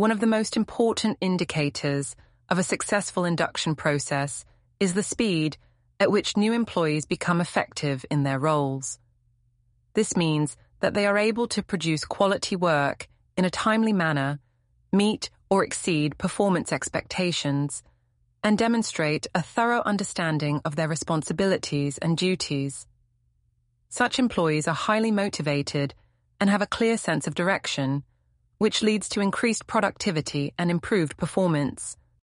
One of the most important indicators of a successful induction process is the speed at which new employees become effective in their roles. This means that they are able to produce quality work in a timely manner, meet or exceed performance expectations, and demonstrate a thorough understanding of their responsibilities and duties. Such employees are highly motivated and have a clear sense of direction, which leads to increased productivity and improved performance.